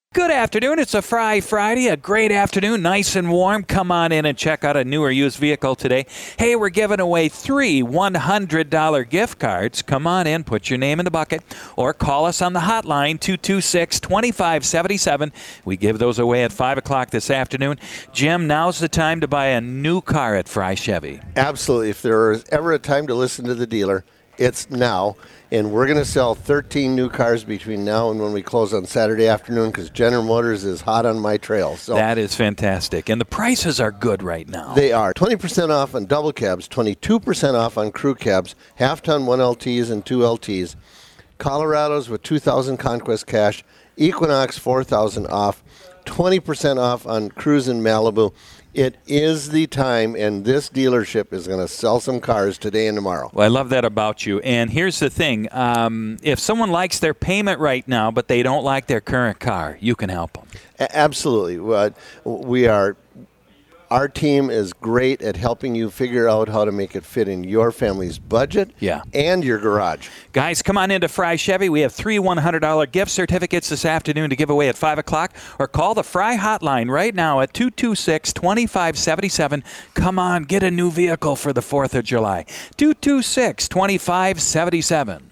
Good afternoon. It's a Friday, a great afternoon, nice and warm. Come on in and check out a new or used vehicle today. Hey, we're giving away 3 $100 gift cards. Come on in, put your name in the bucket, or call us on the hotline, 226-2577. We give those away at 5 o'clock this afternoon. Jim, now's the time to buy a new car at Fry Chevy. Absolutely. If there is ever a time to listen to the dealer, it's now. And we're going to sell 13 new cars between now and when we close on Saturday afternoon because General Motors is hot on my trail. So that is fantastic. And the prices are good right now. They are. 20% off on double cabs, 22% off on crew cabs, half-ton 1LTs and 2LTs. Colorados with 2,000 Conquest cash, Equinox 4,000 off, 20% off on Cruise in Malibu. It is the time, and this dealership is going to sell some cars today and tomorrow. Well, I love that about you. And here's the thing. If someone likes their payment right now, but they don't like their current car, you can help them. Absolutely. Our team is great at helping you figure out how to make it fit in your family's budget and your garage. Guys, come on into Fry Chevy. We have 3 $100 gift certificates this afternoon to give away at 5 o'clock. Or call the Fry hotline right now at 226-2577. Come on, get a new vehicle for the 4th of July. 226-2577.